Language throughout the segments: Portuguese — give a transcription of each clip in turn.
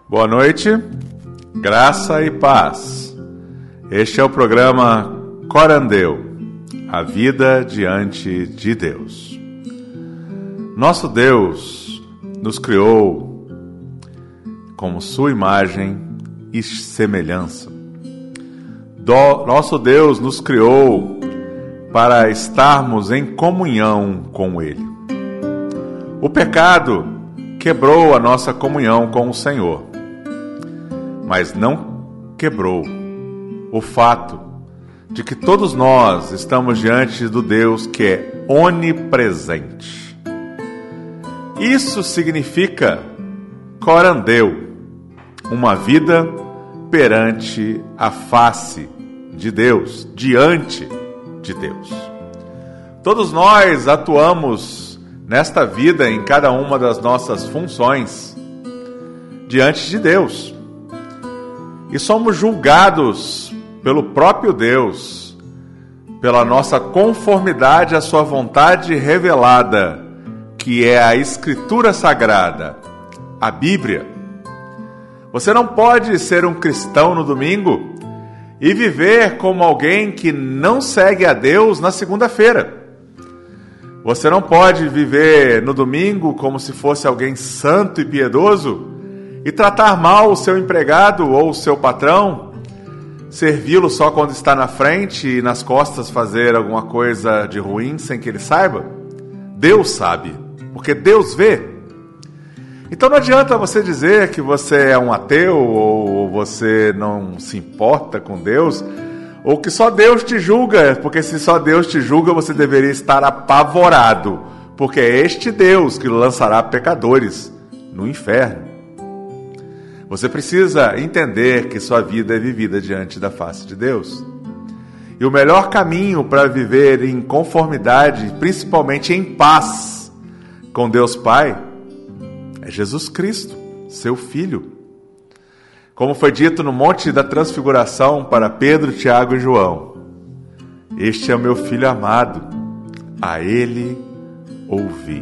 Boa noite, graça e paz. Este é o programa Corandeu, a vida diante de Deus. Nosso Deus nos criou como sua imagem e semelhança. Nosso Deus nos criou para estarmos em comunhão com Ele. O pecado quebrou a nossa comunhão com o Senhor, mas não quebrou o fato de que todos nós estamos diante do Deus que é onipresente. Isso significa corandeu, uma vida perante a face de Deus, diante de Deus. Todos nós atuamos nesta vida, em cada uma das nossas funções, diante de Deus. E somos julgados pelo próprio Deus, pela nossa conformidade à sua vontade revelada, que é a Escritura Sagrada, a Bíblia. Você não pode ser um cristão no domingo e viver como alguém que não segue a Deus na segunda-feira. Você não pode viver no domingo como se fosse alguém santo e piedoso e tratar mal o seu empregado ou o seu patrão, servi-lo só quando está na frente e nas costas fazer alguma coisa de ruim sem que ele saiba. Deus sabe, porque Deus vê. Então não adianta você dizer que você é um ateu ou você não se importa com Deus, ou que só Deus te julga, porque se só Deus te julga, você deveria estar apavorado, porque é este Deus que lançará pecadores no inferno. Você precisa entender que sua vida é vivida diante da face de Deus. E o melhor caminho para viver em conformidade, principalmente em paz com Deus Pai, é Jesus Cristo, seu Filho. Como foi dito no Monte da Transfiguração para Pedro, Tiago e João: este é o meu Filho amado, a Ele ouvi.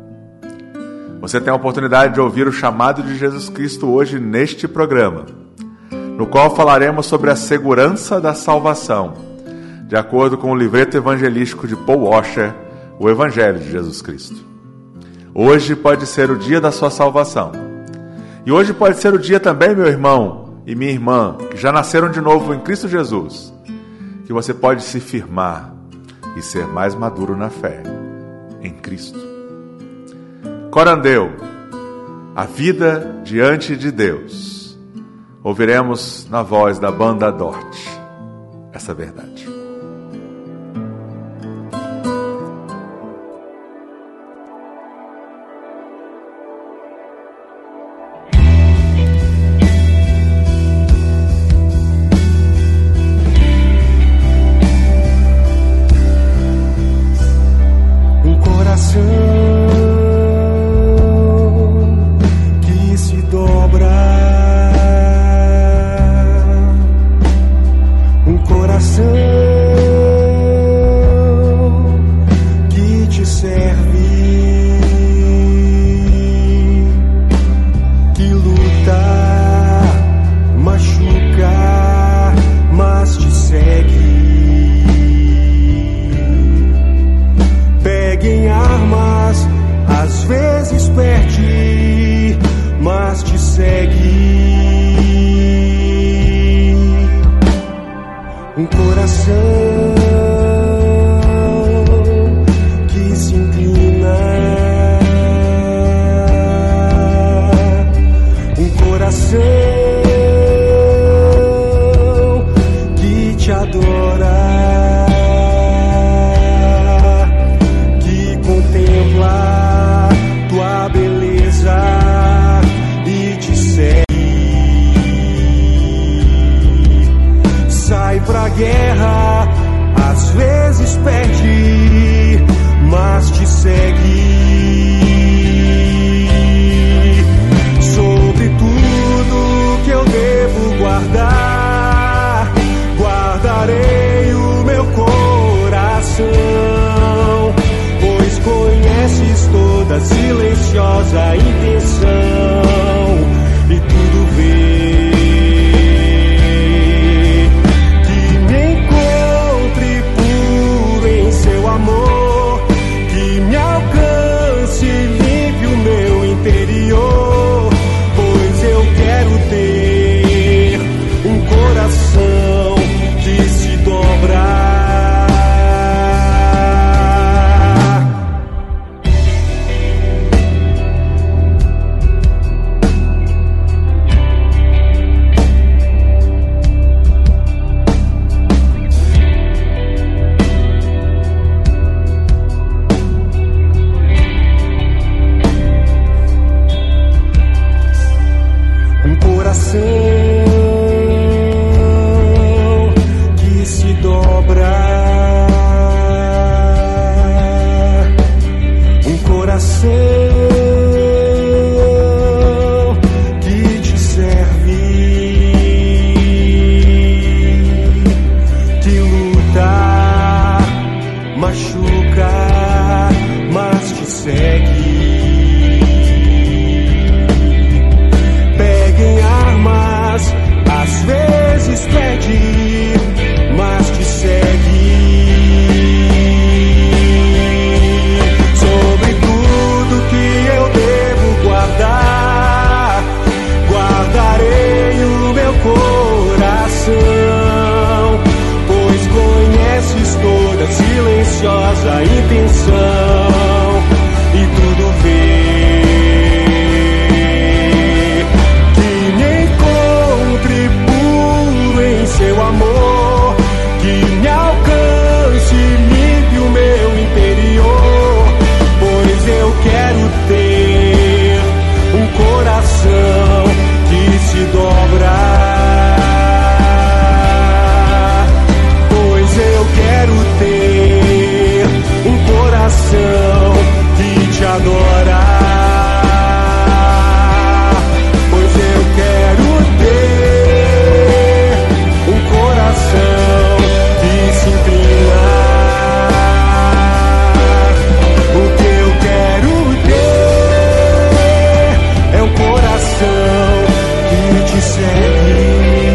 Você tem a oportunidade de ouvir o chamado de Jesus Cristo hoje neste programa, no qual falaremos sobre a segurança da salvação, de acordo com o livreto evangelístico de Paul Washer, o Evangelho de Jesus Cristo. Hoje pode ser o dia da sua salvação. E hoje pode ser o dia também, meu irmão e minha irmã, que já nasceram de novo em Cristo Jesus, que você pode se firmar e ser mais maduro na fé em Cristo. Corandeu, a vida diante de Deus. Ouviremos na voz da banda Dort essa verdade. silenciosa intenção, e tudo coração que se dobra, um coração que te serve, que luta, machuca, mas te segue. Às vezes pede, mas te segue. Sobre tudo que eu devo guardar, guardarei o meu coração, pois conheces toda silenciosa intenção e tudo vê. Seu amor que me alcance, limpe o meu interior, pois eu quero ter um coração que se dobra, pois eu quero ter um coração que te adora, pois eu quero ter que se inclina. O que eu quero ter é um coração que te segue.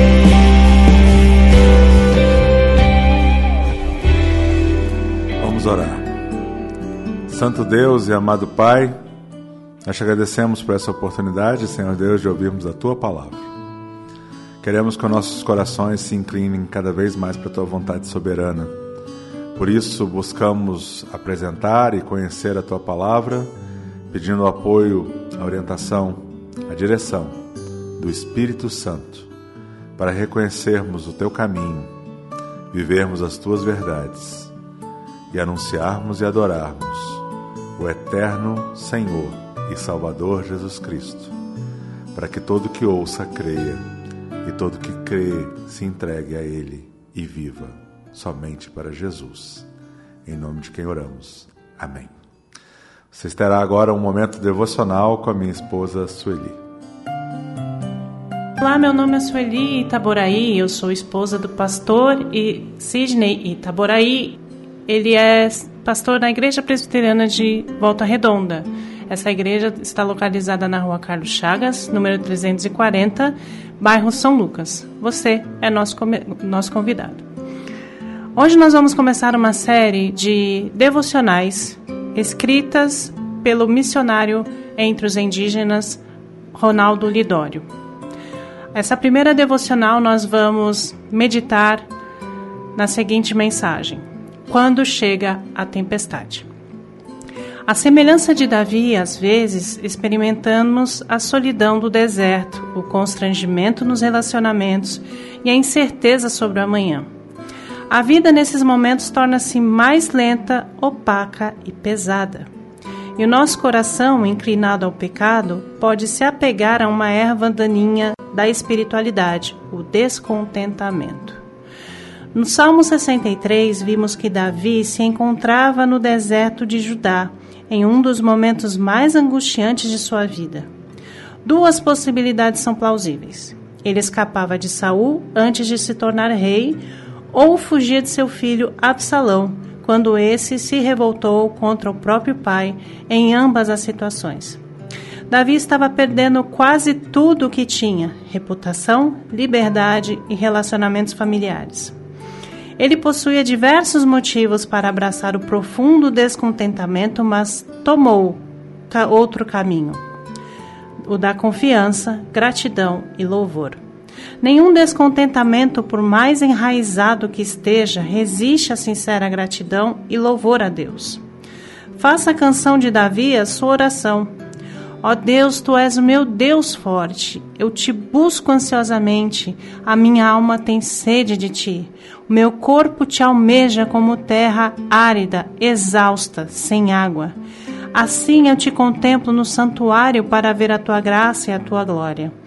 Vamos orar. Santo Deus e amado Pai, nós te agradecemos por essa oportunidade, Senhor Deus, de ouvirmos a Tua palavra. Queremos que os nossos corações se inclinem cada vez mais para a Tua vontade soberana. Por isso, buscamos apresentar e conhecer a Tua palavra, pedindo o apoio, a orientação, a direção do Espírito Santo, para reconhecermos o Teu caminho, vivermos as Tuas verdades e anunciarmos e adorarmos o eterno Senhor e Salvador Jesus Cristo, para que todo que ouça creia, e todo que crê se entregue a Ele e viva somente para Jesus. Em nome de quem oramos. Amém. Vocês terão agora um momento devocional com a minha esposa Sueli. Olá, meu nome é Sueli Itaboraí, eu sou esposa do pastor Sidney Itaboraí. Ele é pastor na Igreja Presbiteriana de Volta Redonda. Essa igreja está localizada na Rua Carlos Chagas, número 340, bairro São Lucas. Você é nosso convidado. Hoje nós vamos começar uma série de devocionais escritas pelo missionário entre os indígenas, Ronaldo Lidório. Essa primeira devocional nós vamos meditar na seguinte mensagem: quando chega a tempestade. À semelhança de Davi, às vezes experimentamos a solidão do deserto, o constrangimento nos relacionamentos e a incerteza sobre o amanhã. A vida nesses momentos torna-se mais lenta, opaca e pesada. E o nosso coração, inclinado ao pecado, pode se apegar a uma erva daninha da espiritualidade, o descontentamento. No Salmo 63, vimos que Davi se encontrava no deserto de Judá, em um dos momentos mais angustiantes de sua vida. Duas possibilidades são plausíveis. Ele escapava de Saul antes de se tornar rei, ou fugia de seu filho Absalão, quando esse se revoltou contra o próprio pai. Em ambas as situações, Davi estava perdendo quase tudo o que tinha: reputação, liberdade e relacionamentos familiares. Ele possuía diversos motivos para abraçar o profundo descontentamento, mas tomou outro caminho: o da confiança, gratidão e louvor. Nenhum descontentamento, por mais enraizado que esteja, resiste à sincera gratidão e louvor a Deus. Faça a canção de Davi a sua oração. Ó Deus, Tu és o meu Deus forte. Eu te busco ansiosamente. A minha alma tem sede de Ti. O meu corpo Te almeja como terra árida, exausta, sem água. Assim eu Te contemplo no santuário para ver a Tua graça e a Tua glória.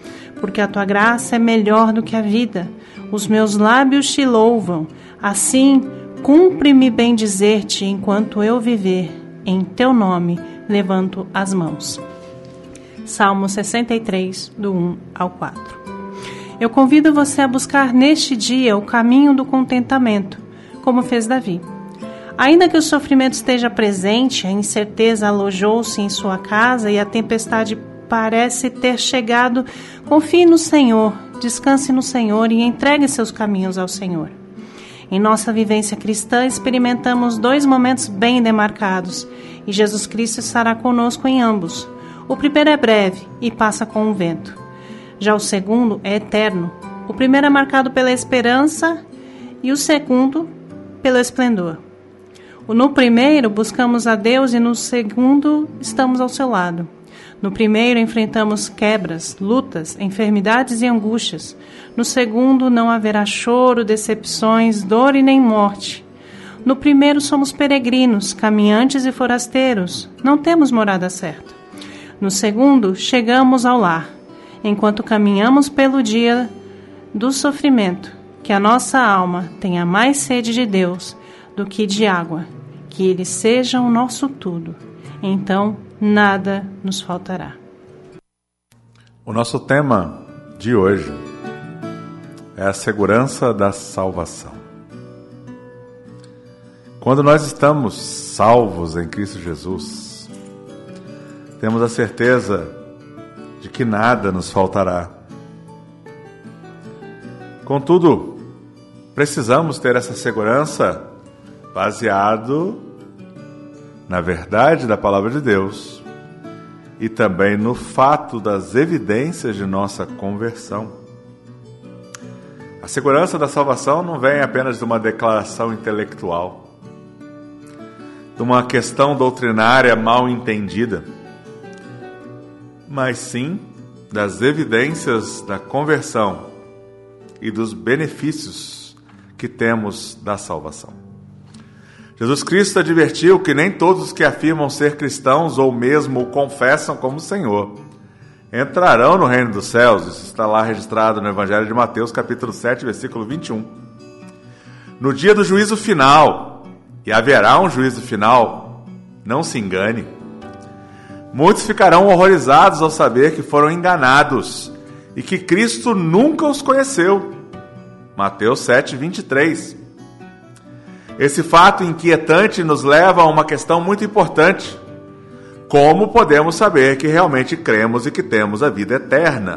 porque a tua graça é melhor do que a vida. Os meus lábios te louvam. Assim, cumpre-me bem dizer-te enquanto eu viver. Em teu nome levanto as mãos. Salmo 63, do 1 ao 4. Eu convido você a buscar neste dia o caminho do contentamento, como fez Davi. Ainda que o sofrimento esteja presente, a incerteza alojou-se em sua casa e a tempestade parece ter chegado, confie no Senhor, descanse no Senhor e entregue seus caminhos ao Senhor. Em nossa vivência cristã, experimentamos 2 momentos bem demarcados e Jesus Cristo estará conosco em ambos. O primeiro é breve e passa com um vento. Já o segundo é eterno. O primeiro é marcado pela esperança e o segundo pelo esplendor. No primeiro, buscamos a Deus e no segundo, estamos ao seu lado. No primeiro, enfrentamos quebras, lutas, enfermidades e angústias. No segundo, não haverá choro, decepções, dor e nem morte. No primeiro, somos peregrinos, caminhantes e forasteiros. Não temos morada certa. No segundo, chegamos ao lar. Enquanto caminhamos pelo dia do sofrimento, que a nossa alma tenha mais sede de Deus do que de água, que Ele seja o nosso tudo. Então, nada nos faltará. O nosso tema de hoje é a segurança da salvação. Quando nós estamos salvos em Cristo Jesus, temos a certeza de que nada nos faltará. Contudo, precisamos ter essa segurança baseado na verdade da palavra de Deus e também no fato das evidências de nossa conversão. A segurança da salvação não vem apenas de uma declaração intelectual, de uma questão doutrinária mal entendida, mas sim das evidências da conversão e dos benefícios que temos da salvação. Jesus Cristo advertiu que nem todos os que afirmam ser cristãos ou mesmo o confessam como Senhor entrarão no reino dos céus. Isso está lá registrado no Evangelho de Mateus, capítulo 7, versículo 21. No dia do juízo final, e haverá um juízo final, não se engane, muitos ficarão horrorizados ao saber que foram enganados e que Cristo nunca os conheceu. Mateus 7, 23. Esse fato inquietante nos leva a uma questão muito importante. Como podemos saber que realmente cremos e que temos a vida eterna?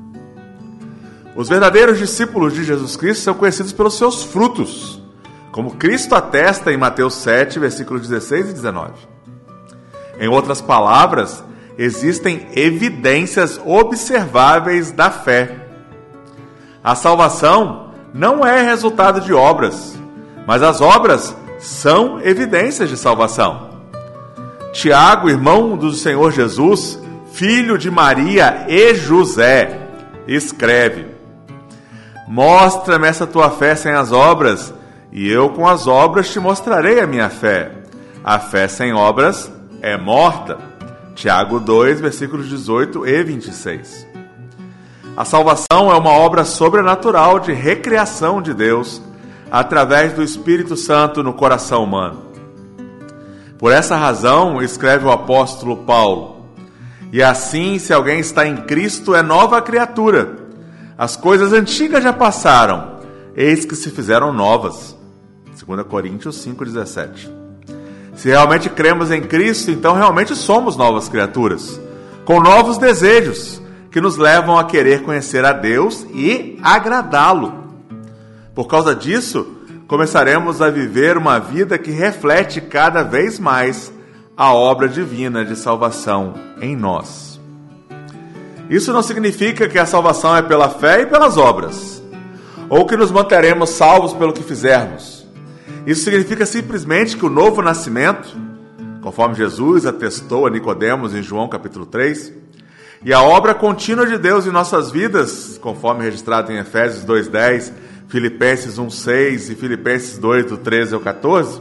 Os verdadeiros discípulos de Jesus Cristo são conhecidos pelos seus frutos, como Cristo atesta em Mateus 7, versículos 16 e 19. Em outras palavras, existem evidências observáveis da fé. A salvação não é resultado de obras, mas as obras são evidências de salvação. Tiago, irmão do Senhor Jesus, filho de Maria e José, escreve: mostra-me essa tua fé sem as obras, e eu com as obras te mostrarei a minha fé. A fé sem obras é morta. Tiago 2, versículos 18 e 26. A salvação é uma obra sobrenatural de recriação de Deus, através do Espírito Santo no coração humano. Por essa razão, escreve o apóstolo Paulo: e assim, se alguém está em Cristo, é nova criatura. As coisas antigas já passaram, eis que se fizeram novas. 2 Coríntios 5,17. Se realmente cremos em Cristo, então realmente somos novas criaturas, com novos desejos, que nos levam a querer conhecer a Deus e agradá-lo. Por causa disso, começaremos a viver uma vida que reflete cada vez mais a obra divina de salvação em nós. Isso não significa que a salvação é pela fé e pelas obras, ou que nos manteremos salvos pelo que fizermos. Isso significa simplesmente que o novo nascimento, conforme Jesus atestou a Nicodemos em João capítulo 3, e a obra contínua de Deus em nossas vidas, conforme registrado em Efésios 2:10, Filipenses 1:6 e Filipenses 2, do 13 ao 14,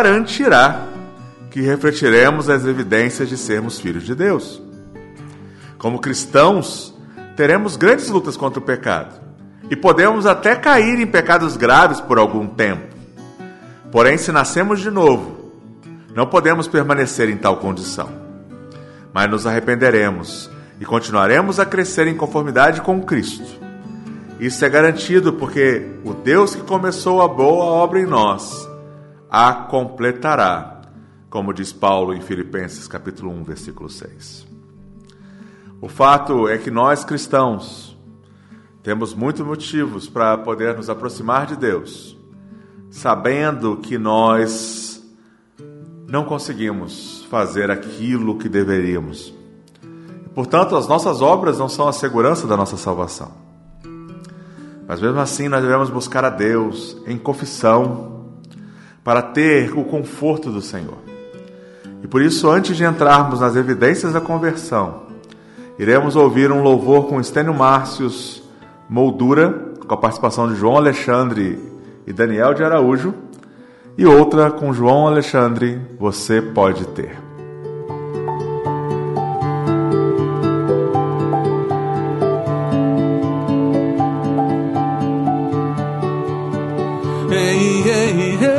garantirá que refletiremos as evidências de sermos filhos de Deus. Como cristãos, teremos grandes lutas contra o pecado e podemos até cair em pecados graves por algum tempo. Porém, se nascemos de novo, não podemos permanecer em tal condição, mas nos arrependeremos e continuaremos a crescer em conformidade com Cristo. Isso é garantido porque o Deus que começou a boa obra em nós a completará, como diz Paulo em Filipenses capítulo 1, versículo 6. O fato é que nós cristãos temos muitos motivos para poder nos aproximar de Deus, sabendo que nós não conseguimos fazer aquilo que deveríamos. Portanto, as nossas obras não são a segurança da nossa salvação. Mas mesmo assim, nós devemos buscar a Deus em confissão para ter o conforto do Senhor. E por isso, antes de entrarmos nas evidências da conversão, iremos ouvir um louvor com Estênio Márcios Moldura, com a participação de João Alexandre e Daniel de Araújo, e outra com João Alexandre, Você Pode Ter. Ei, ei, ei.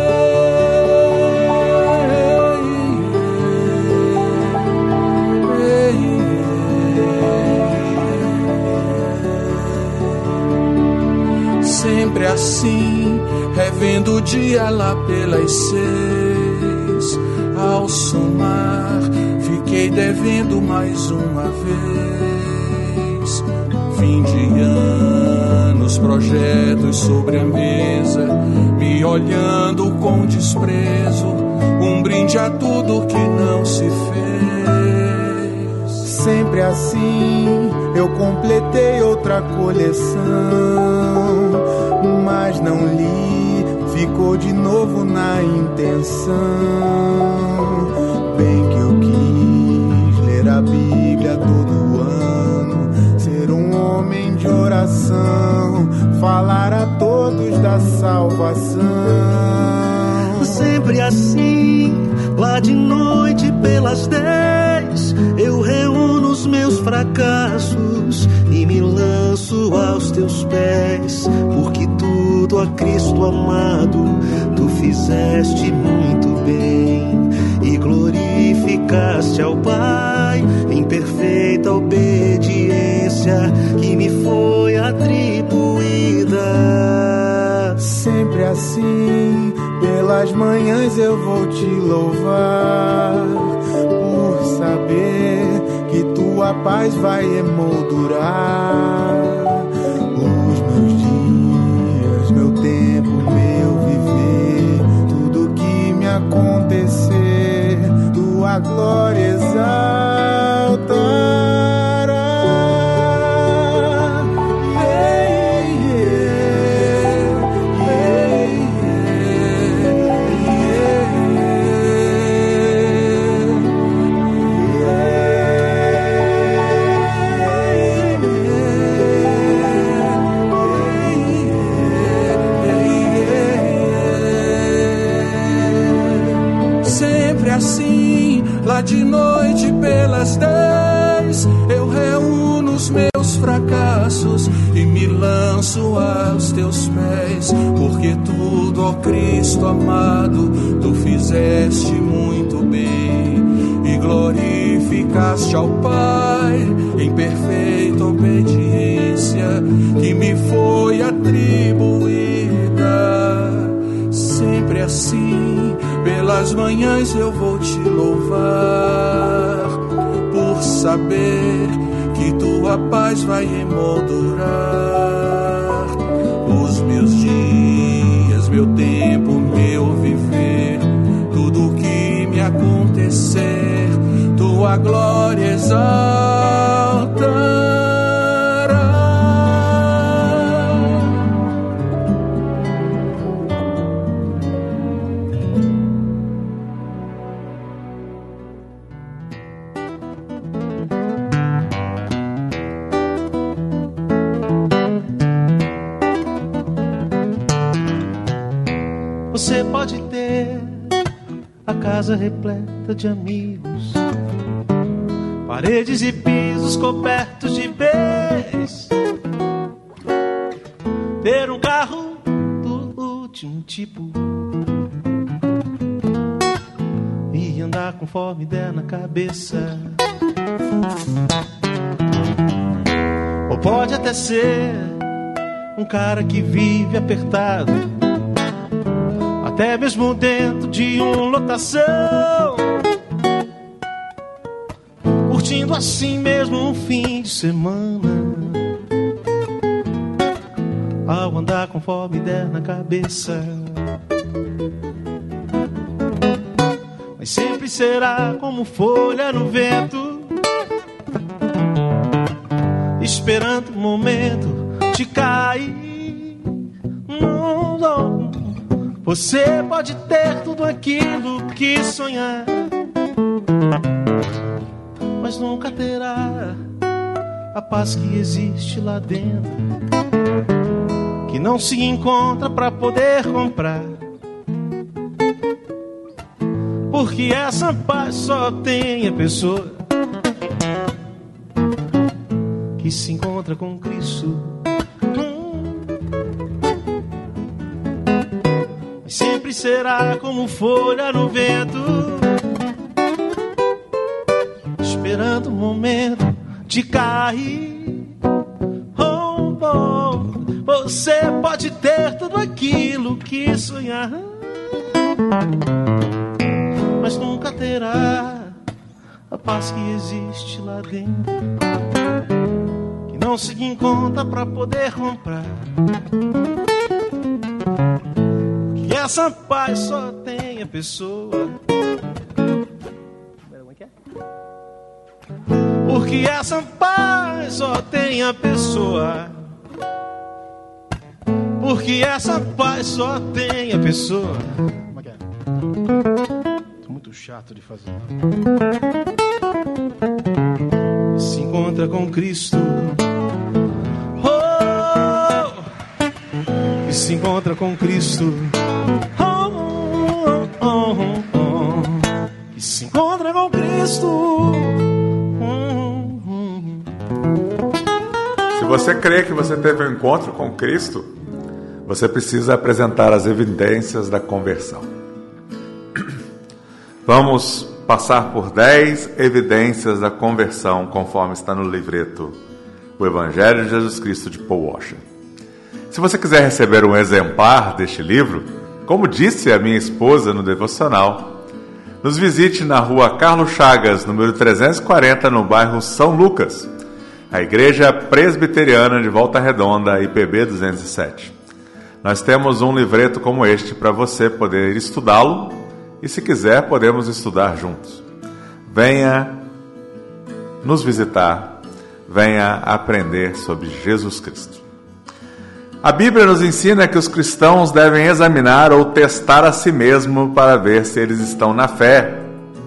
Sempre assim, revendo o dia lá pelas 6. Ao somar, fiquei devendo mais uma vez. Fim de anos, projetos sobre a mesa, me olhando com desprezo, um brinde a tudo que não se fez. Sempre assim, eu completei outra coleção, mas não li, ficou de novo na intenção. Bem que eu quis ler a Bíblia todo ano, ser um homem de oração, falar a todos da salvação. Sempre assim, lá de noite pelas 10, eu reúno os meus fracassos e me lanço aos teus pés, porque tudo a Cristo amado tu fizeste muito bem e glorificaste ao Pai em perfeita obediência que me foi atribuída. Sempre assim, pelas manhãs eu vou te louvar, por saber que tua paz vai emoldurar os meus dias, meu tempo, meu viver, tudo que me acontecer, tua glória exaltará. Lá de noite pelas 10, eu reúno os meus fracassos e me lanço aos teus pés, porque tudo, ó Cristo amado, tu fizeste muito bem e glorificaste ao Pai em perfeita obediência que me foi atribuída. Sempre assim, pelas manhãs eu vou te louvar, por saber que tua paz vai emoldurar os meus dias, meu tempo, meu viver, tudo que me acontecer, tua glória exaltará. Você pode ter a casa repleta de amigos, paredes e pisos cobertos de beijos, ter um carro do último tipo e andar conforme der na cabeça. Ou pode até ser um cara que vive apertado, até mesmo dentro de uma lotação, curtindo assim mesmo um fim de semana, ao andar conforme der na cabeça. Mas sempre será como folha no vento, esperando o momento de cair. Não. Você pode ter tudo aquilo que sonhar, mas nunca terá a paz que existe lá dentro, que não se encontra pra poder comprar. Porque essa paz só tem a pessoa que se encontra com Cristo. Mas sempre será como folha no vento, esperando o momento de cair. Você pode ter tudo aquilo que sonhar, mas nunca terá a paz que existe lá dentro, que não se encontra pra poder comprar. Que essa paz só tem a pessoa. Porque essa paz só tem a pessoa. Porque essa paz só tem a pessoa. Como é que é? Tô muito chato de fazer. Se encontra com Cristo. E se encontra com Cristo. E se encontra com Cristo. Se você crê que você teve um encontro com Cristo, você precisa apresentar as evidências da conversão. Vamos passar por 10 evidências da conversão, conforme está no livreto O Evangelho de Jesus Cristo, de Paul Washer. Se você quiser receber um exemplar deste livro, como disse a minha esposa no devocional, nos visite na rua Carlos Chagas, número 340, no bairro São Lucas, a Igreja Presbiteriana de Volta Redonda, IPB 207. Nós temos um livreto como este para você poder estudá-lo e, se quiser, podemos estudar juntos. Venha nos visitar, venha aprender sobre Jesus Cristo. A Bíblia nos ensina que os cristãos devem examinar ou testar a si mesmo para ver se eles estão na fé.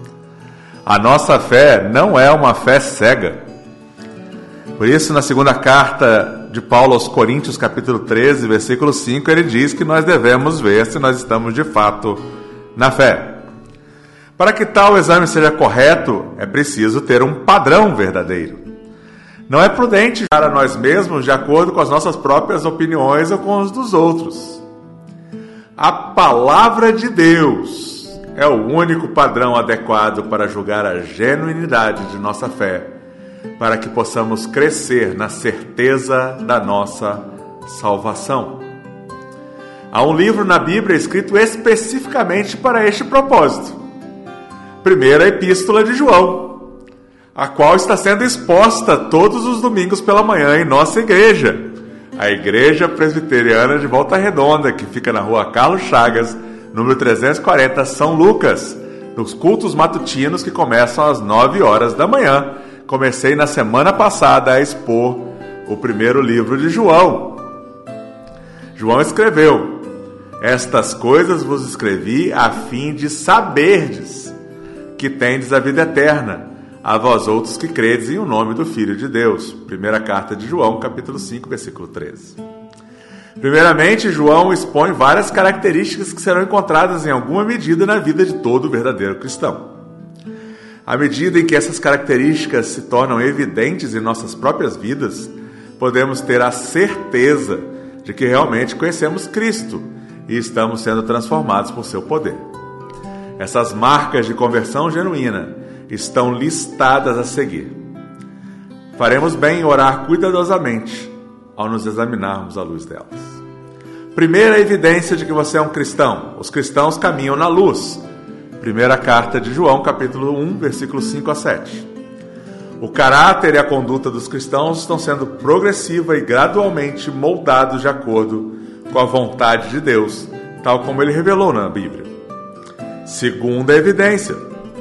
A nossa fé não é uma fé cega. Por isso, na segunda carta de Paulo aos Coríntios, capítulo 13, versículo 5, ele diz que nós devemos ver se nós estamos de fato na fé. Para que tal exame seja correto, é preciso ter um padrão verdadeiro. Não é prudente julgar a nós mesmos de acordo com as nossas próprias opiniões ou com os dos outros. A palavra de Deus é o único padrão adequado para julgar a genuinidade de nossa fé, para que possamos crescer na certeza da nossa salvação. Há um livro na Bíblia escrito especificamente para este propósito. Primeira Epístola de João, a qual está sendo exposta todos os domingos pela manhã em nossa igreja, a Igreja Presbiteriana de Volta Redonda, que fica na rua Carlos Chagas, número 340, São Lucas, nos cultos matutinos que começam às 9 horas da manhã. Comecei na semana passada a expor o primeiro livro de João. João escreveu: estas coisas vos escrevi a fim de saberdes que tendes a vida eterna, a vós outros que credes em o nome do Filho de Deus. Primeira carta de João, capítulo 5, versículo 13. Primeiramente, João expõe várias características que serão encontradas em alguma medida na vida de todo verdadeiro cristão. À medida em que essas características se tornam evidentes em nossas próprias vidas, podemos ter a certeza de que realmente conhecemos Cristo e estamos sendo transformados por seu poder. Essas marcas de conversão genuína estão listadas a seguir. Faremos bem em orar cuidadosamente ao nos examinarmos à luz delas. Primeira evidência de que você é um cristão. Os cristãos caminham na luz. Primeira carta de João, capítulo 1, versículos 5 a 7. O caráter e a conduta dos cristãos estão sendo progressiva e gradualmente moldados de acordo com a vontade de Deus, tal como ele revelou na Bíblia. Segunda evidência.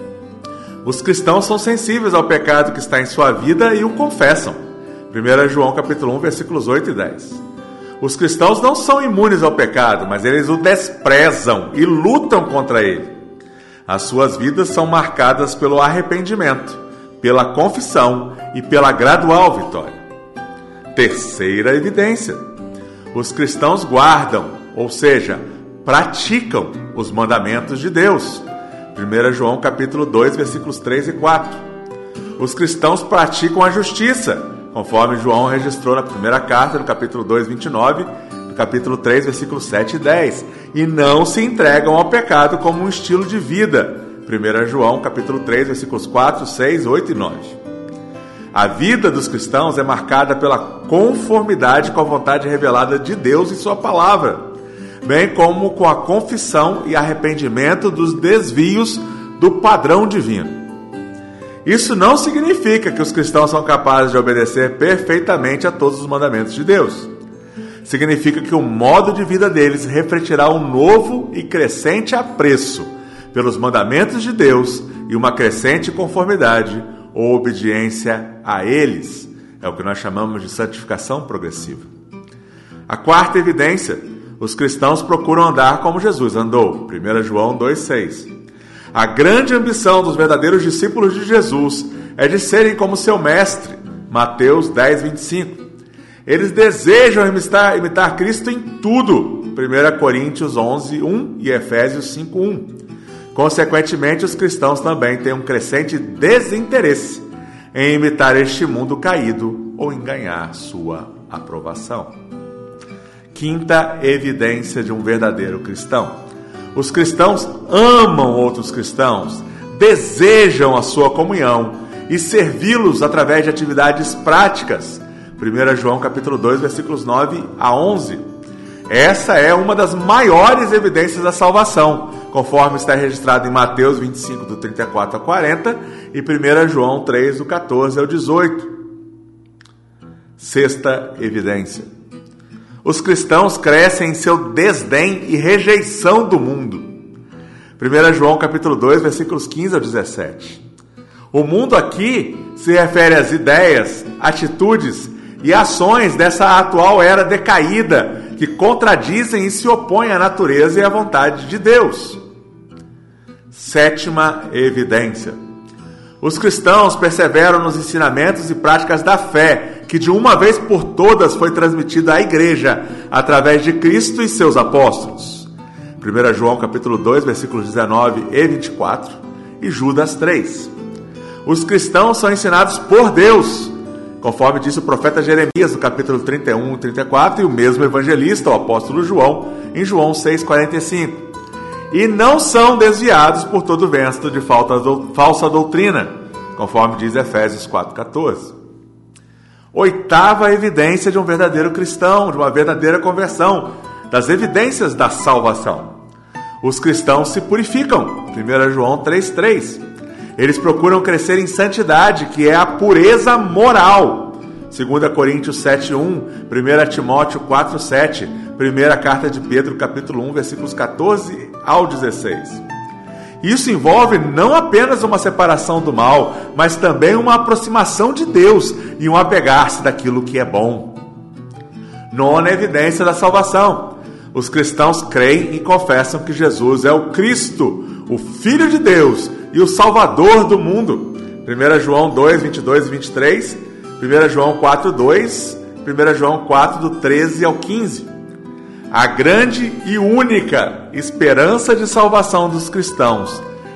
Os cristãos são sensíveis ao pecado que está em sua vida e o confessam. 1 João capítulo 1, versículos 8 e 10. Os cristãos não são imunes ao pecado, mas eles o desprezam e lutam contra ele. As suas vidas são marcadas pelo arrependimento, pela confissão e pela gradual vitória. Terceira evidência. Os cristãos guardam, ou seja, praticam os mandamentos de Deus. 1 João capítulo 2, versículos 3 e 4. Os cristãos praticam a justiça, conforme João registrou na primeira carta, no capítulo 2, 29, no capítulo 3, versículos 7 e 10, e não se entregam ao pecado como um estilo de vida. 1 João capítulo 3, versículos 4, 6, 8 e 9. A vida dos cristãos é marcada pela conformidade com a vontade revelada de Deus em sua palavra, bem como com a confissão e arrependimento dos desvios do padrão divino. Isso não significa que os cristãos são capazes de obedecer perfeitamente a todos os mandamentos de Deus. Significa que o modo de vida deles refletirá um novo e crescente apreço pelos mandamentos de Deus e uma crescente conformidade ou obediência a eles. É o que nós chamamos de santificação progressiva. A quarta evidência. Os cristãos procuram andar como Jesus andou. 1 João 2,6. A grande ambição dos verdadeiros discípulos de Jesus é de serem como seu mestre. Mateus 10,25. Eles desejam imitar Cristo em tudo. 1 Coríntios 11,1 e Efésios 5,1. Consequentemente, os cristãos também têm um crescente desinteresse em imitar este mundo caído ou em ganhar sua aprovação. Quinta evidência de um verdadeiro cristão. Os cristãos amam outros cristãos, desejam a sua comunhão e servi-los através de atividades práticas. 1 João capítulo 2, versículos 9 a 11. Essa é uma das maiores evidências da salvação, conforme está registrado em Mateus 25, do 34 a 40 e 1 João 3, do 14 ao 18. Sexta evidência. Os cristãos crescem em seu desdém e rejeição do mundo. 1 João capítulo 2, versículos 15 ao 17. O mundo aqui se refere às ideias, atitudes e ações dessa atual era decaída, que contradizem e se opõem à natureza e à vontade de Deus. Sétima evidência. Os cristãos perseveram nos ensinamentos e práticas da fé, que de uma vez por todas foi transmitida à igreja, através de Cristo e seus apóstolos. 1 João capítulo 2, versículos 19 e 24, e Judas 3. Os cristãos são ensinados por Deus, conforme disse o profeta Jeremias, no capítulo 31 e 34, e o mesmo evangelista, o apóstolo João, em João 6,45. E não são desviados por todo vento de falsa doutrina, conforme diz Efésios 4,14. Oitava evidência de um verdadeiro cristão, de uma verdadeira conversão, das evidências da salvação. Os cristãos se purificam, 1 João 3,3. Eles procuram crescer em santidade, que é a pureza moral. 2 Coríntios 7,1, 1 Timóteo 4,7, 1 Carta de Pedro, capítulo 1, versículos 14 ao 16. Isso envolve não apenas uma separação do mal, mas também uma aproximação de Deus e um apegar-se daquilo que é bom. Nona evidência da salvação. Os cristãos creem e confessam que Jesus é o Cristo, o Filho de Deus e o Salvador do mundo. 1 João 2, 22 e 23, 1 João 4, 2, 1 João 4, do 13 ao 15. A grande e única esperança de salvação dos cristãos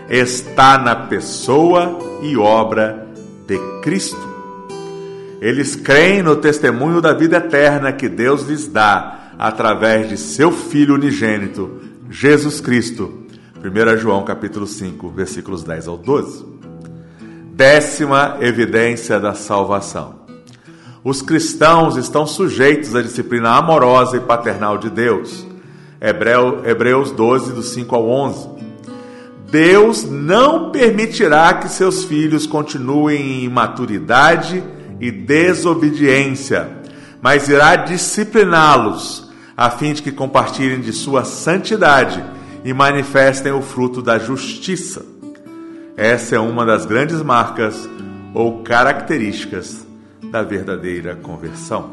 está na pessoa e obra de Cristo. Eles creem no testemunho da vida eterna que Deus lhes dá através de seu Filho unigênito, Jesus Cristo. 1 João capítulo 5, versículos 10 ao 12. 10ª evidência da salvação. Os cristãos estão sujeitos à disciplina amorosa e paternal de Deus. Hebreus 12, do 5 ao 11. Deus não permitirá que seus filhos continuem em imaturidade e desobediência, mas irá discipliná-los, a fim de que compartilhem de sua santidade e manifestem o fruto da justiça. Essa é uma das grandes marcas ou características da verdadeira conversão.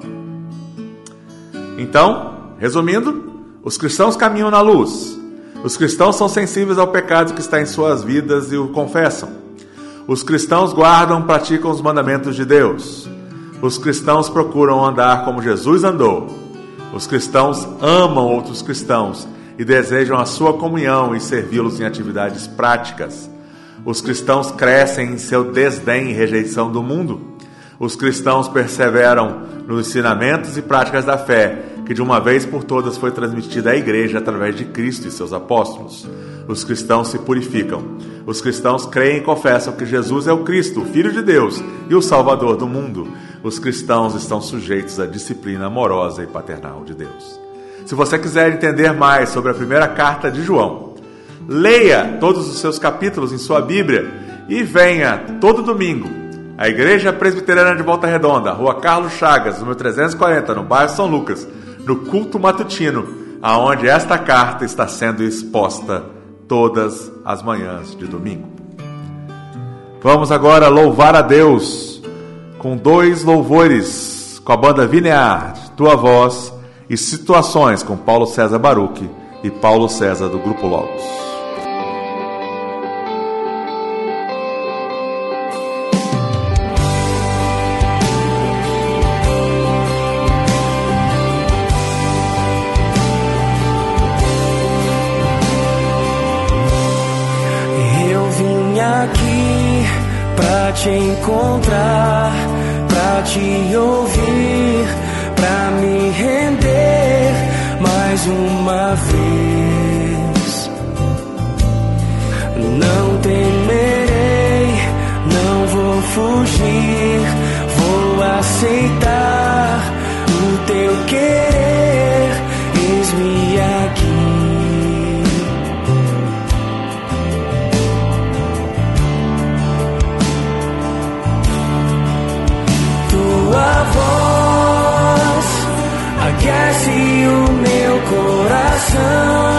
Então, resumindo, os cristãos caminham na luz. Os cristãos são sensíveis ao pecado que está em suas vidas e o confessam. Os cristãos guardam e praticam os mandamentos de Deus. Os cristãos procuram andar como Jesus andou. Os cristãos amam outros cristãos e desejam a sua comunhão e servi-los em atividades práticas. Os cristãos crescem em seu desdém e rejeição do mundo. Os cristãos perseveram nos ensinamentos e práticas da fé, que de uma vez por todas foi transmitida à igreja através de Cristo e seus apóstolos. Os cristãos se purificam. Os cristãos creem e confessam que Jesus é o Cristo, o Filho de Deus e o Salvador do mundo. Os cristãos estão sujeitos à disciplina amorosa e paternal de Deus. Se você quiser entender mais sobre a primeira carta de João, leia todos os seus capítulos em sua Bíblia e venha todo domingo à Igreja Presbiteriana de Volta Redonda, Rua Carlos Chagas, número 340, no bairro São Lucas, no culto matutino, aonde esta carta está sendo exposta todas as manhãs de domingo. Vamos agora louvar a Deus com 2 louvores com a banda Vinear, Tua Voz, e Situações com Paulo César Baruch e Paulo César do Grupo Logos. Te encontrar, pra te ouvir, pra me render mais uma vez. Não temerei, não vou fugir, vou aceitar o teu querer, eis-me aqui. Tua voz aquece o meu coração.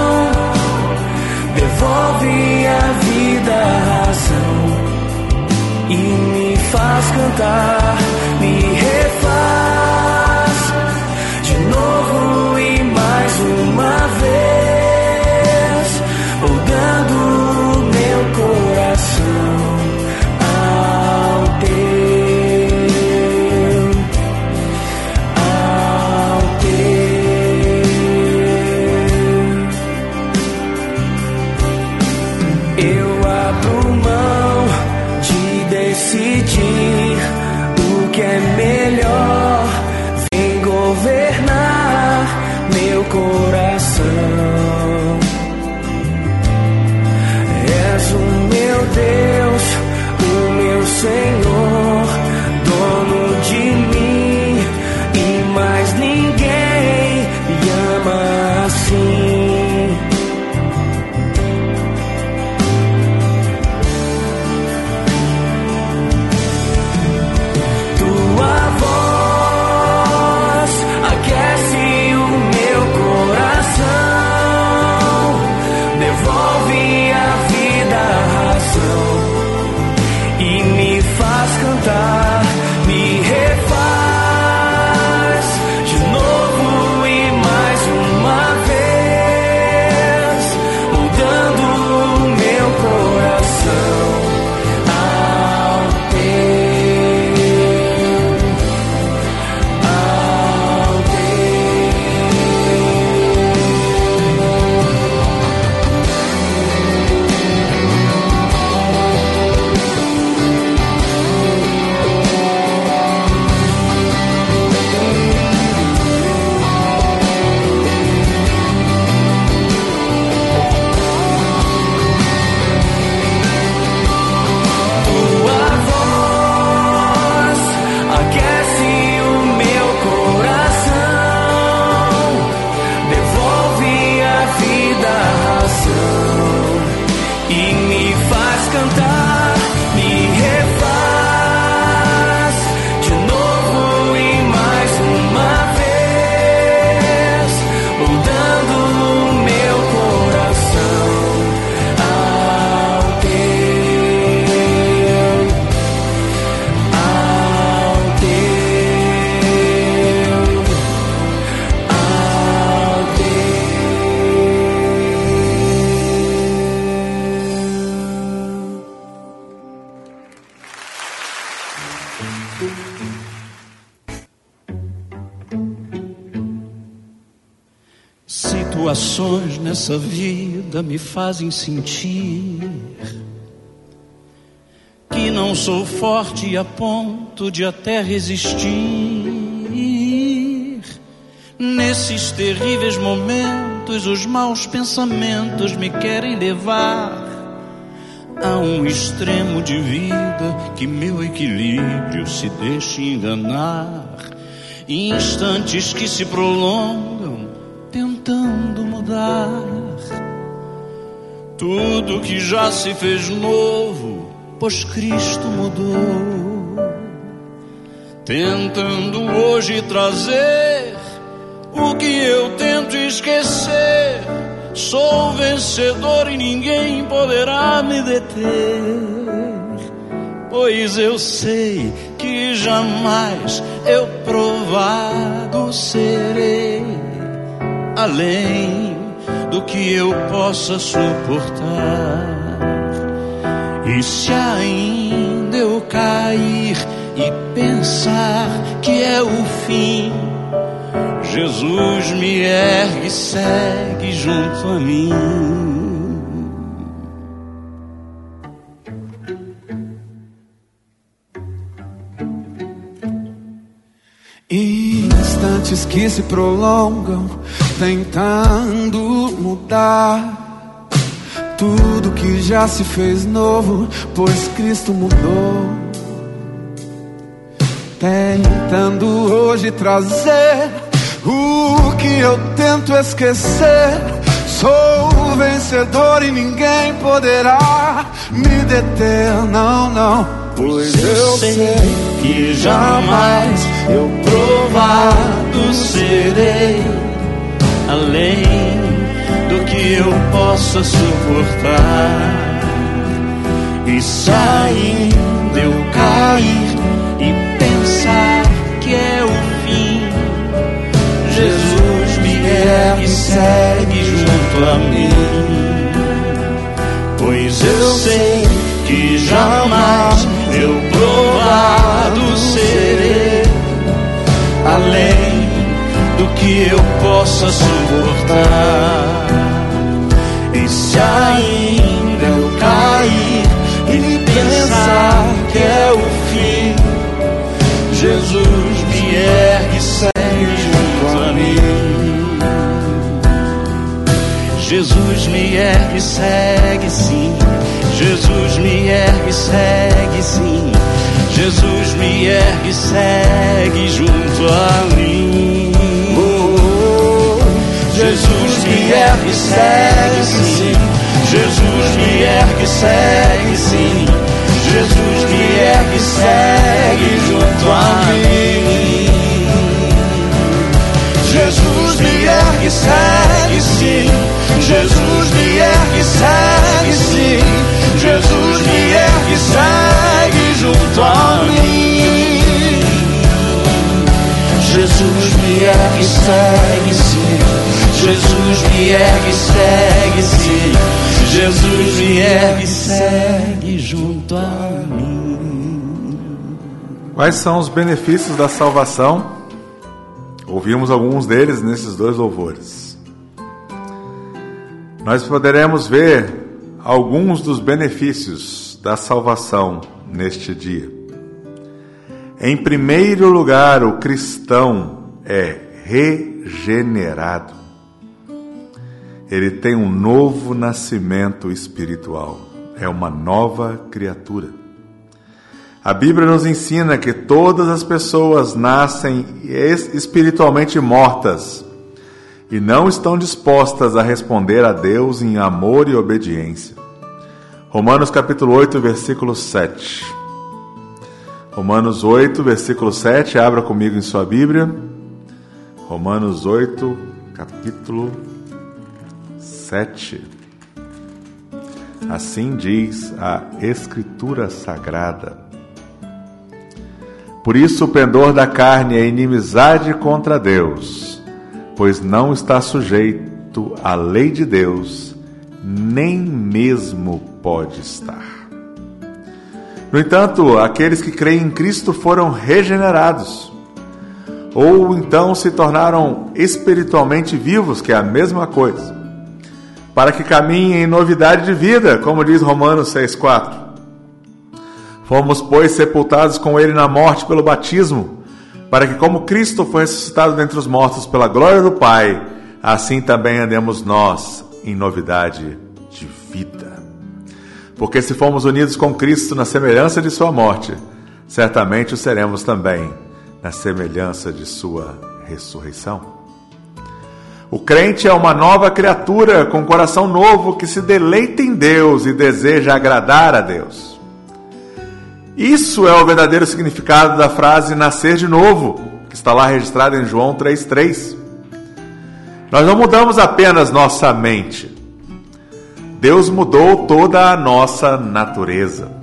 situações nessa vida me fazem sentir que não sou forte a ponto de até resistir. Nesses terríveis momentos, os maus pensamentos me querem levar a um extremo de vida que meu equilíbrio se deixa enganar. Instantes que se prolongam tentando mudar tudo que já se fez novo, pois Cristo mudou. Tentando hoje trazer o que eu tento esquecer. Sou vencedor e ninguém poderá me deter, pois eu sei que jamais eu provado serei além do que eu possa suportar. E se ainda eu cair e pensar que é o fim, Jesus me ergue e segue junto a mim. Instantes que se prolongam, tentando mudar tudo que já se fez novo, pois Cristo mudou. Tentando hoje trazer o que eu tento esquecer. Sou vencedor e ninguém poderá me deter, não, não. Pois eu sei que jamais eu provado serei além do que eu possa suportar. E se ainda eu cair e pensar que é o fim, Jesus me ergue e segue junto a mim. Pois eu sei que jamais eu provado serei além do que eu possa suportar. E se ainda eu cair e pensar que é o fim, Jesus me ergue e segue junto a mim. Jesus me ergue e segue sim. Jesus me ergue e segue sim. Jesus me ergue e segue junto a mim. Jesus me ergue e segue sim. Jesus me ergue e segue sim. Jesus me ergue e segue junto a mim. Jesus me ergue e segue sim. Jesus me ergue e segue sim. Jesus me ergue e segue junto a mim. Jesus me ergue e segue sim. Jesus me ergue e segue sim. Jesus me ergue e segue junto a mim. Quais são os benefícios da salvação? Ouvimos alguns deles nesses dois louvores. Nós poderemos ver alguns dos benefícios da salvação neste dia. Em primeiro lugar, o cristão é regenerado. Ele tem um novo nascimento espiritual. É uma nova criatura. A Bíblia nos ensina que todas as pessoas nascem espiritualmente mortas e não estão dispostas a responder a Deus em amor e obediência. Romanos capítulo 8, versículo 7. Romanos 8, versículo 7, abra comigo em sua Bíblia. Romanos 8, capítulo 7. Assim diz a Escritura Sagrada. Por isso o pendor da carne é inimizade contra Deus, pois não está sujeito à lei de Deus, nem mesmo pode estar. No entanto, aqueles que creem em Cristo foram regenerados. ou então se tornaram espiritualmente vivos, que é a mesma coisa, para que caminhem em novidade de vida, como diz Romanos 6,4. Fomos, pois, sepultados com ele na morte pelo batismo, para que, como Cristo foi ressuscitado dentre os mortos pela glória do Pai, assim também andemos nós em novidade de vida. Porque se fomos unidos com Cristo na semelhança de sua morte, certamente o seremos também na semelhança de sua ressurreição. O crente é uma nova criatura com um coração novo que se deleita em Deus e deseja agradar a Deus. Isso é o verdadeiro significado da frase nascer de novo, que está lá registrada em João 3,3. Nós não mudamos apenas nossa mente. Deus mudou toda a nossa natureza.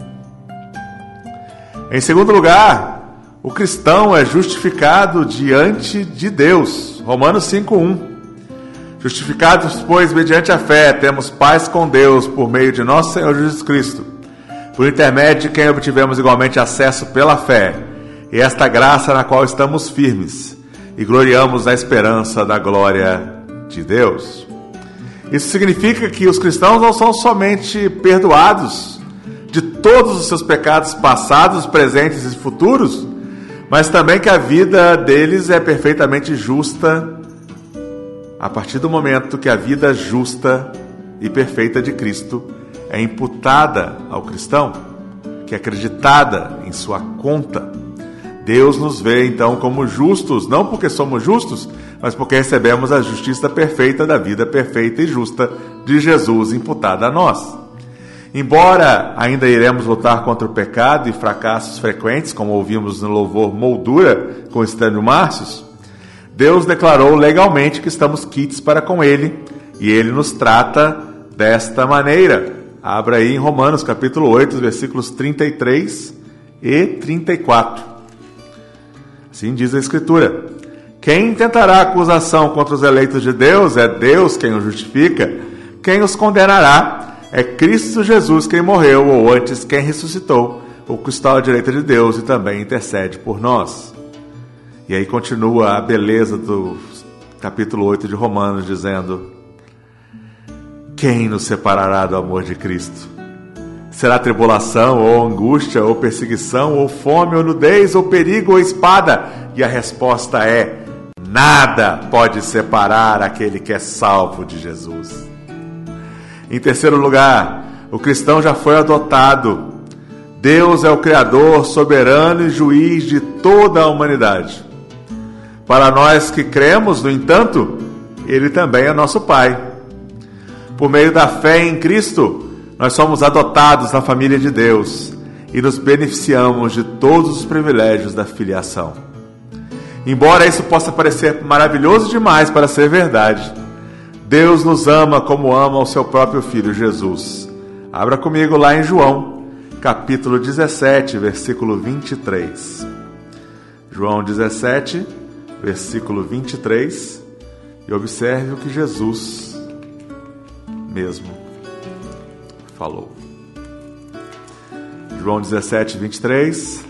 Em segundo lugar, o cristão é justificado diante de Deus. Romanos 5,1. Justificados, pois, mediante a fé, temos paz com Deus por meio de nosso Senhor Jesus Cristo, por intermédio de quem obtivemos igualmente acesso pela fé, e esta graça na qual estamos firmes, e gloriamos na esperança da glória de Deus. Isso significa que os cristãos não são somente perdoados de todos os seus pecados passados, presentes e futuros, mas também que a vida deles é perfeitamente justa a partir do momento que a vida justa e perfeita de Cristo é imputada ao cristão, que é acreditada em sua conta. Deus nos vê então como justos, não porque somos justos, mas porque recebemos a justiça perfeita da vida perfeita e justa de Jesus imputada a nós. Embora ainda iremos lutar contra o pecado e fracassos frequentes, como ouvimos no louvor Moldura com Estênio Márcios, Deus declarou legalmente que estamos quites para com Ele, e Ele nos trata desta maneira. Abra aí em Romanos capítulo 8, versículos 33 e 34. Assim diz a Escritura: quem intentará acusação contra os eleitos de Deus? É Deus quem os justifica. Quem os condenará? É Cristo Jesus quem morreu, ou antes quem ressuscitou, o que está à direita de Deus e também intercede por nós. E aí continua a beleza do capítulo 8 de Romanos, dizendo: quem nos separará do amor de Cristo? Será tribulação, ou angústia, ou perseguição, ou fome, ou nudez, ou perigo, ou espada? E a resposta é: nada pode separar aquele que é salvo de Jesus. Em terceiro lugar, o cristão já foi adotado. Deus é o Criador, soberano e juiz de toda a humanidade. Para nós que cremos, no entanto, Ele também é nosso Pai. Por meio da fé em Cristo, nós somos adotados na família de Deus e nos beneficiamos de todos os privilégios da filiação. Embora isso possa parecer maravilhoso demais para ser verdade, Deus nos ama como ama o seu próprio Filho Jesus. Abra comigo lá em João, capítulo 17, versículo 23. João 17, versículo 23, e observe o que Jesus mesmo falou. João 17, 23.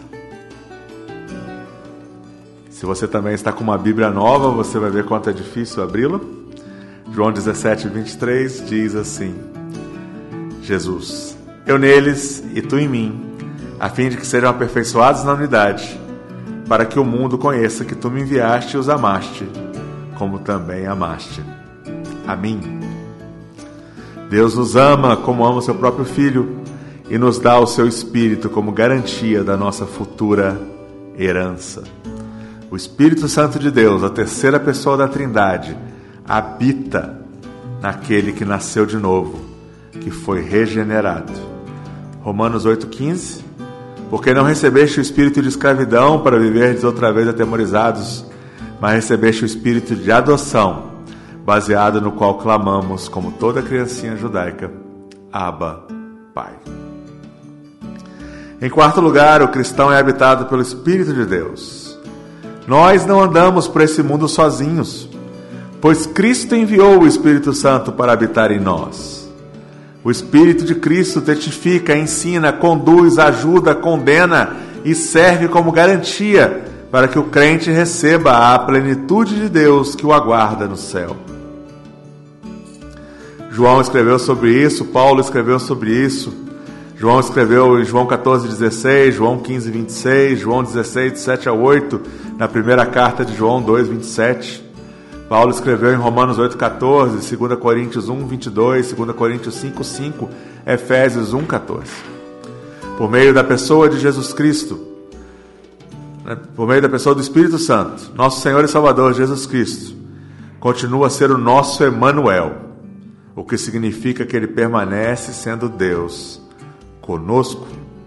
Se você também está com uma Bíblia nova, você vai ver quanto é difícil abri-la. João 17, 23 diz assim: Jesus, eu neles e tu em mim, a fim de que sejam aperfeiçoados na unidade, para que o mundo conheça que tu me enviaste e os amaste, como também amaste a mim. Deus nos ama como ama o seu próprio Filho e nos dá o seu Espírito como garantia da nossa futura herança. O Espírito Santo de Deus, a terceira pessoa da Trindade, habita naquele que nasceu de novo, que foi regenerado. Romanos 8,15: porque não recebeste o espírito de escravidão para viverdes outra vez atemorizados, mas recebeste o espírito de adoção, baseado no qual clamamos, como toda criancinha judaica: Abba, Pai. Em quarto lugar, o cristão é habitado pelo Espírito de Deus. Nós não andamos por esse mundo sozinhos, pois Cristo enviou o Espírito Santo para habitar em nós. O Espírito de Cristo testifica, ensina, conduz, ajuda, condena e serve como garantia para que o crente receba a plenitude de Deus que o aguarda no céu. João escreveu sobre isso, Paulo escreveu sobre isso. João escreveu em João 14,16, João 15,26, João 16, de 7 a 8, na primeira carta de João 2,27. Paulo escreveu em Romanos 8,14, 2 Coríntios 1,22, 2 Coríntios 5,5, Efésios 1,14. Por meio da pessoa de Jesus Cristo, por meio da pessoa do Espírito Santo, nosso Senhor e Salvador Jesus Cristo continua a ser o nosso Emanuel, o que significa que Ele permanece sendo Deus conosco.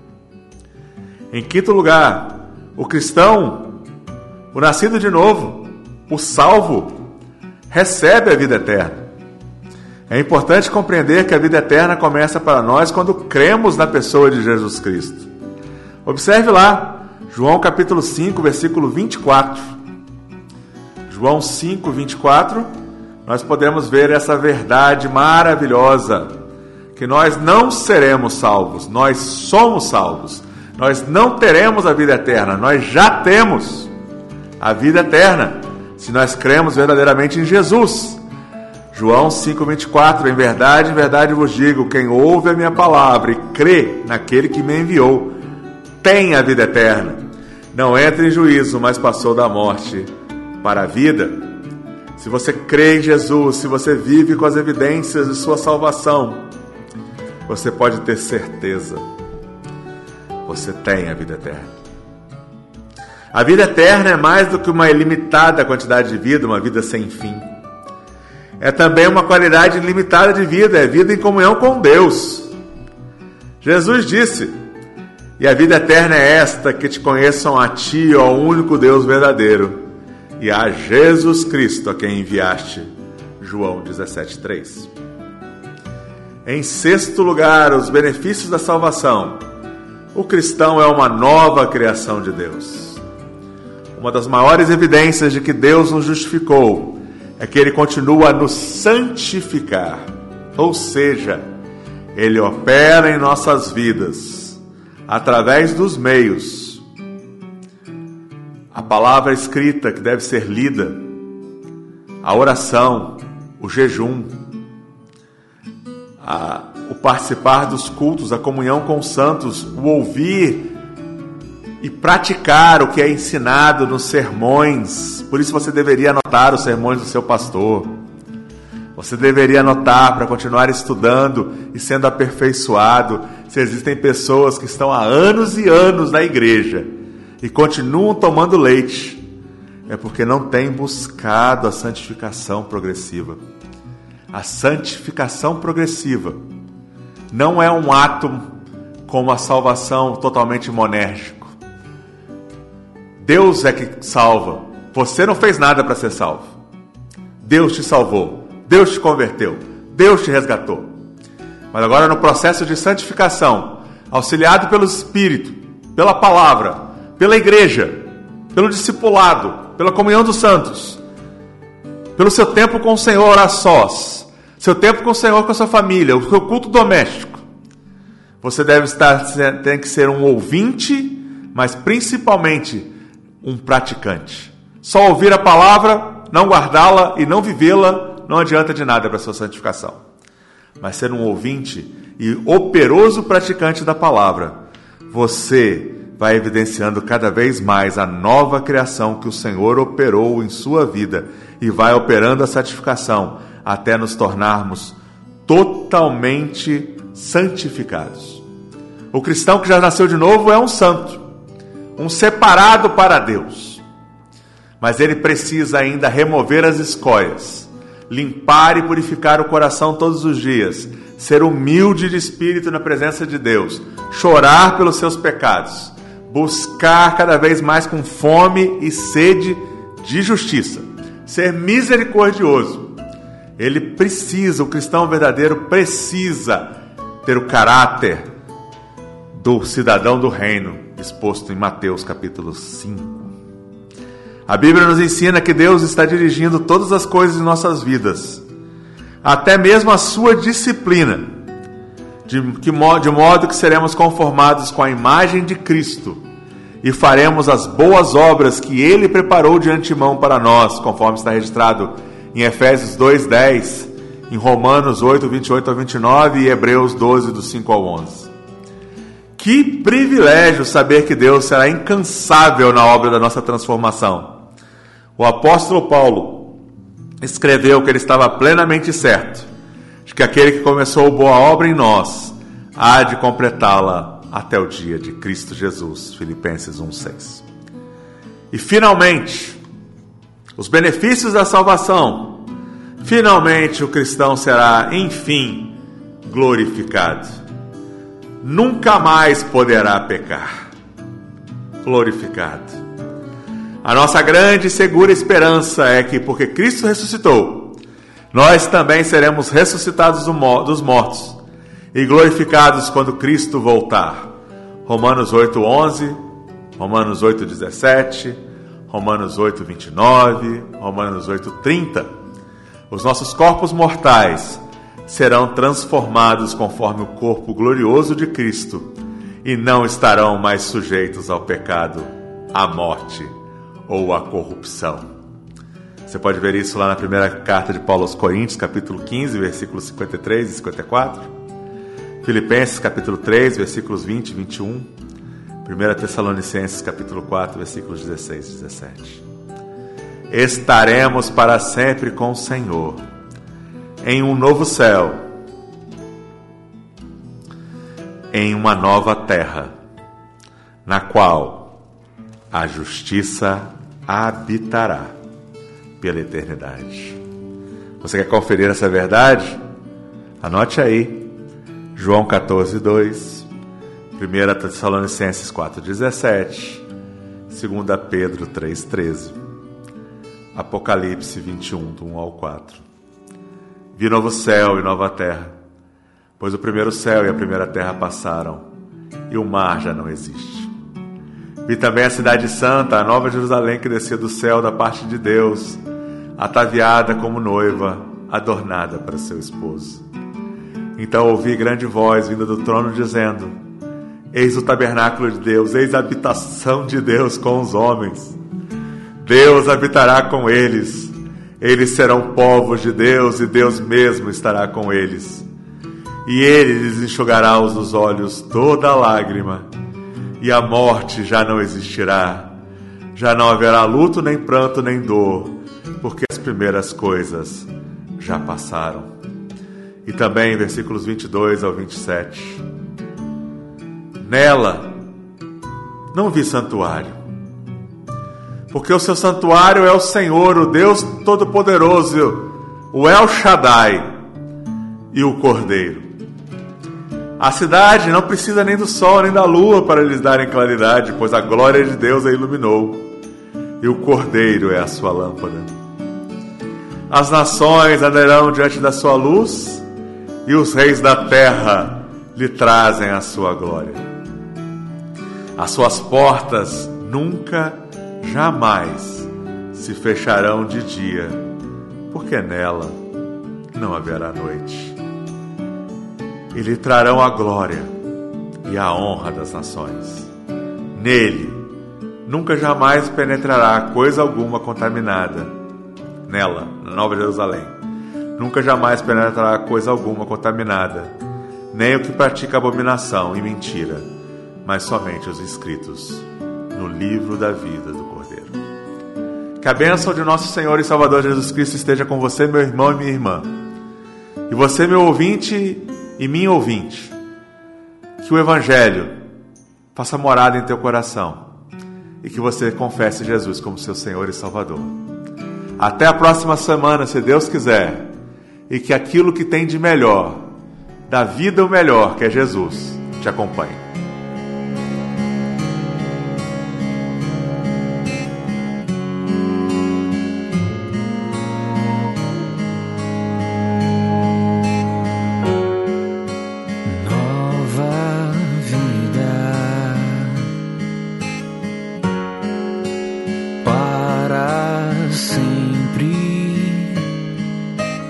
Em quinto lugar, o cristão, o nascido de novo, o salvo, recebe a vida eterna. É importante compreender que a vida eterna começa para nós quando cremos na pessoa de Jesus Cristo. Observe lá, João capítulo 5, versículo 24. João 5, 24, nós podemos ver essa verdade maravilhosa, que nós não seremos salvos, nós somos salvos. Nós não teremos a vida eterna, nós já temos a vida eterna, se nós cremos verdadeiramente em Jesus. João 5,24, em verdade vos digo, quem ouve a minha palavra e crê naquele que me enviou, tem a vida eterna. Não entra em juízo, mas passou da morte para a vida. Se você crê em Jesus, se você vive com as evidências de sua salvação, você pode ter certeza, você tem a vida eterna. A vida eterna é mais do que uma ilimitada quantidade de vida, uma vida sem fim. É também uma qualidade ilimitada de vida, é vida em comunhão com Deus. Jesus disse, e a vida eterna é esta, que te conheçam a ti, ó único Deus verdadeiro, e a Jesus Cristo, a quem enviaste. João 17,3. Em sexto lugar, os benefícios da salvação. O cristão é uma nova criação de Deus. Uma das maiores evidências de que Deus nos justificou é que Ele continua a nos santificar. Ou seja, Ele opera em nossas vidas através dos meios. A palavra escrita que deve ser lida, a oração, o jejum, o participar dos cultos, a comunhão com os santos, o ouvir e praticar o que é ensinado nos sermões. Por isso você deveria anotar os sermões do seu pastor. Você deveria anotar para continuar estudando e sendo aperfeiçoado. Se existem pessoas que estão há anos e anos na igreja e continuam tomando leite, é porque não têm buscado a santificação progressiva. A santificação progressiva não é um ato como a salvação totalmente monérgico. Deus é que salva. Você não fez nada para ser salvo. Deus te salvou. Deus te converteu. Deus te resgatou. Mas agora no processo de santificação, auxiliado pelo Espírito, pela palavra, pela igreja, pelo discipulado, pela comunhão dos santos, pelo seu tempo com o Senhor a sós, seu tempo com o Senhor, com a sua família, o seu culto doméstico, você tem que ser um ouvinte, mas principalmente um praticante. Só ouvir a palavra, não guardá-la e não vivê-la, não adianta de nada para a sua santificação. Mas ser um ouvinte e operoso praticante da palavra, você vai evidenciando cada vez mais a nova criação que o Senhor operou em sua vida e vai operando a santificação até nos tornarmos totalmente santificados. O cristão que já nasceu de novo é um santo, um separado para Deus. Mas ele precisa ainda remover as escórias, limpar e purificar o coração todos os dias, ser humilde de espírito na presença de Deus, chorar pelos seus pecados, buscar cada vez mais com fome e sede de justiça, ser misericordioso. Ele precisa, o cristão verdadeiro precisa ter o caráter do cidadão do reino, exposto em Mateus capítulo 5. A Bíblia nos ensina que Deus está dirigindo todas as coisas em nossas vidas, até mesmo a sua disciplina, de modo que seremos conformados com a imagem de Cristo e faremos as boas obras que Ele preparou de antemão para nós, conforme está registrado em Efésios 2:10, em Romanos 8, 28 ao 29 e Hebreus 12, do 5 ao 11. Que privilégio saber que Deus será incansável na obra da nossa transformação. O apóstolo Paulo escreveu que ele estava plenamente certo de que aquele que começou boa obra em nós há de completá-la até o dia de Cristo Jesus. Filipenses 1:6. E finalmente, os benefícios da salvação. Finalmente o cristão será, enfim, glorificado. Nunca mais poderá pecar. Glorificado. A nossa grande e segura esperança é que, porque Cristo ressuscitou, nós também seremos ressuscitados dos mortos e glorificados quando Cristo voltar. Romanos 8:11, Romanos 8:17, Romanos 8:29, Romanos 8:30. Os nossos corpos mortais serão transformados conforme o corpo glorioso de Cristo e não estarão mais sujeitos ao pecado, à morte ou à corrupção. Você pode ver isso lá na primeira carta de Paulo aos Coríntios, capítulo 15, versículos 53 e 54. Filipenses, capítulo 3, versículos 20 e 21. 1 Tessalonicenses, capítulo 4, versículos 16 e 17. Estaremos para sempre com o Senhor, em um novo céu, em uma nova terra, na qual a justiça habitará pela eternidade. Você quer conferir essa verdade? Anote aí, João 14:2, 1 Tessalonicenses 4:17, 2 Pedro 3:13, Apocalipse 21, do 1 ao 4. Vi novo céu e nova terra, pois o primeiro céu e a primeira terra passaram, e o mar já não existe. Vi também a cidade santa, a nova Jerusalém, que descia do céu da parte de Deus, ataviada como noiva, adornada para seu esposo. Então ouvi grande voz vinda do trono dizendo: eis o tabernáculo de Deus, eis a habitação de Deus com os homens. Deus habitará com eles, eles serão povos de Deus e Deus mesmo estará com eles. E Ele lhes enxugará dos olhos toda lágrima, e a morte já não existirá. Já não haverá luto, nem pranto, nem dor, porque as primeiras coisas já passaram. E também versículos 22 ao 27. Nela não vi santuário, porque o seu santuário é o Senhor, o Deus Todo-Poderoso, o El Shaddai e o Cordeiro. A cidade não precisa nem do sol nem da lua para lhes darem claridade, pois a glória de Deus a iluminou, e o Cordeiro é a sua lâmpada. As nações andarão diante da sua luz, e os reis da terra lhe trazem a sua glória. As suas portas nunca, jamais se fecharão de dia, porque nela não haverá noite. E lhe trarão a glória e a honra das nações. Nele nunca jamais penetrará coisa alguma contaminada. Nela, na Nova Jerusalém, nunca jamais penetrará coisa alguma contaminada, nem o que pratica abominação e mentira, mas somente os inscritos no livro da vida do Cordeiro. Que a bênção de nosso Senhor e Salvador Jesus Cristo esteja com você, meu irmão e minha irmã. E você, meu ouvinte e minha ouvinte. Que o Evangelho faça morada em teu coração e que você confesse Jesus como seu Senhor e Salvador. Até a próxima semana, se Deus quiser, e que aquilo que tem de melhor, da vida o melhor, que é Jesus, te acompanhe.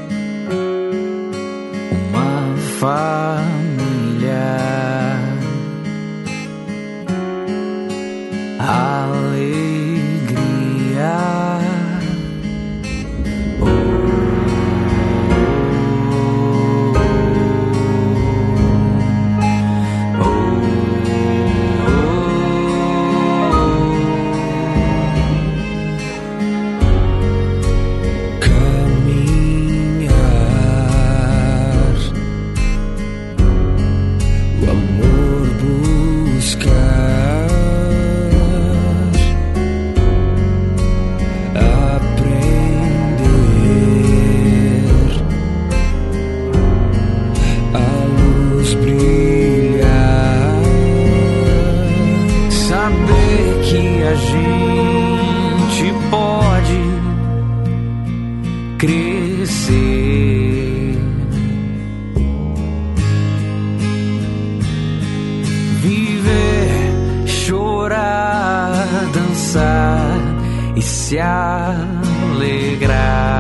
Família graça.